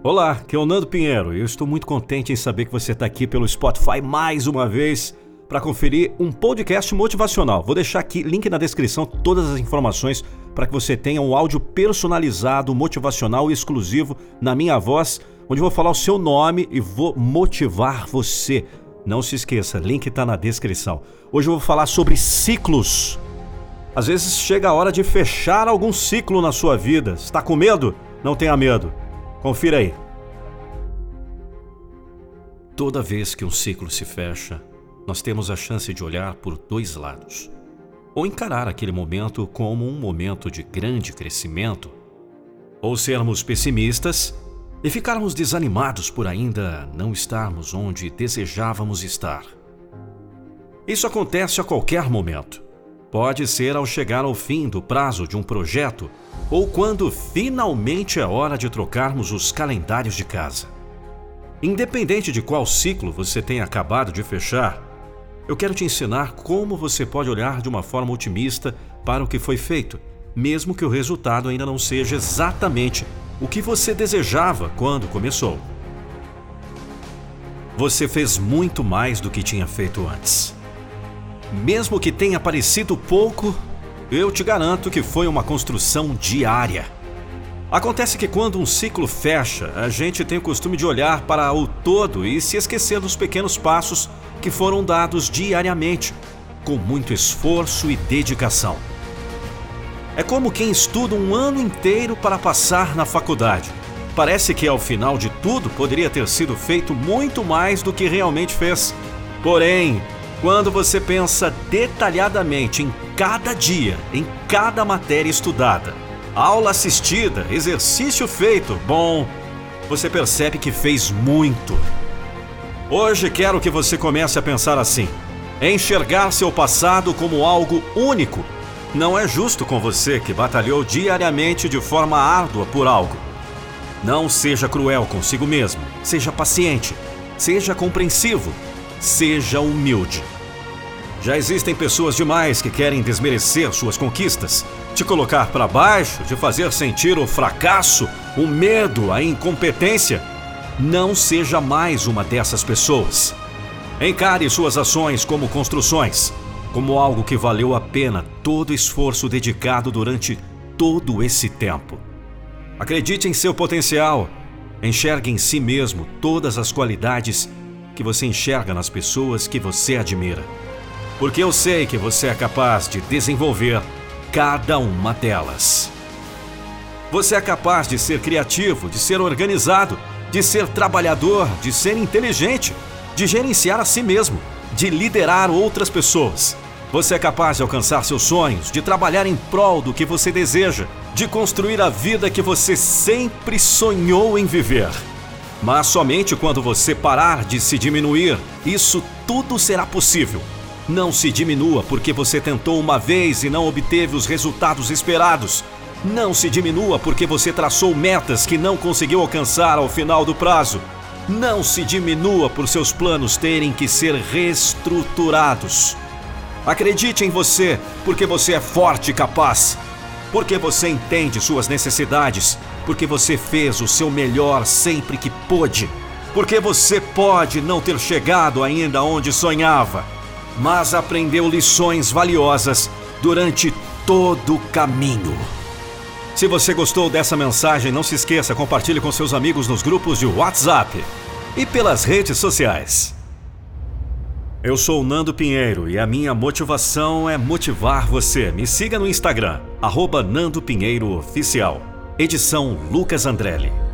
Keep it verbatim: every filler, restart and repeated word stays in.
Olá, aqui é o Nando Pinheiro e eu estou muito contente em saber que você está aqui pelo Spotify mais uma vez para conferir um podcast motivacional. Vou deixar aqui, link na descrição, todas as informações para que você tenha um áudio personalizado, motivacional e exclusivo na minha voz, onde eu vou falar o seu nome e vou motivar você. Não se esqueça, link está na descrição. Hoje eu vou falar sobre ciclos. Às vezes chega a hora de fechar algum ciclo na sua vida. Está com medo? Não tenha medo. Confira aí. Toda vez que um ciclo se fecha, nós temos a chance de olhar por dois lados. Ou encarar aquele momento como um momento de grande crescimento, ou sermos pessimistas e ficarmos desanimados por ainda não estarmos onde desejávamos estar. Isso acontece a qualquer momento. Pode ser ao chegar ao fim do prazo de um projeto ou quando finalmente é hora de trocarmos os calendários de casa. Independente de qual ciclo você tenha acabado de fechar, eu quero te ensinar como você pode olhar de uma forma otimista para o que foi feito, mesmo que o resultado ainda não seja exatamente o que você desejava quando começou. Você fez muito mais do que tinha feito antes. Mesmo que tenha parecido pouco, eu te garanto que foi uma construção diária. Acontece que quando um ciclo fecha, a gente tem o costume de olhar para o todo e se esquecer dos pequenos passos que foram dados diariamente, com muito esforço e dedicação. É como quem estuda um ano inteiro para passar na faculdade. Parece que ao final de tudo poderia ter sido feito muito mais do que realmente fez. Porém, quando você pensa detalhadamente em cada dia, em cada matéria estudada, aula assistida, exercício feito, bom, você percebe que fez muito. Hoje quero que você comece a pensar assim: enxergar seu passado como algo único. Não é justo com você que batalhou diariamente de forma árdua por algo. Não seja cruel consigo mesmo, seja paciente, seja compreensivo. Seja humilde. Já existem pessoas demais que querem desmerecer suas conquistas, te colocar para baixo, te fazer sentir o fracasso, o medo, a incompetência. Não seja mais uma dessas pessoas. Encare suas ações como construções, como algo que valeu a pena todo o esforço dedicado durante todo esse tempo. Acredite em seu potencial. Enxergue em si mesmo todas as qualidades que você enxerga nas pessoas que você admira. Porque eu sei que você é capaz de desenvolver cada uma delas. Você é capaz de ser criativo, de ser organizado, de ser trabalhador, de ser inteligente, de gerenciar a si mesmo, de liderar outras pessoas. Você é capaz de alcançar seus sonhos, de trabalhar em prol do que você deseja, de construir a vida que você sempre sonhou em viver. Mas somente quando você parar de se diminuir, isso tudo será possível. Não se diminua porque você tentou uma vez e não obteve os resultados esperados. Não se diminua porque você traçou metas que não conseguiu alcançar ao final do prazo. Não se diminua por seus planos terem que ser reestruturados. Acredite em você porque você é forte e capaz. Porque você entende suas necessidades. Porque você fez o seu melhor sempre que pôde. Porque você pode não ter chegado ainda onde sonhava, mas aprendeu lições valiosas durante todo o caminho. Se você gostou dessa mensagem, não se esqueça, compartilhe com seus amigos nos grupos de WhatsApp e pelas redes sociais. Eu sou o Nando Pinheiro e a minha motivação é motivar você. Me siga no Instagram, arroba Nando Pinheiro Oficial. Edição Lucas Andrelli.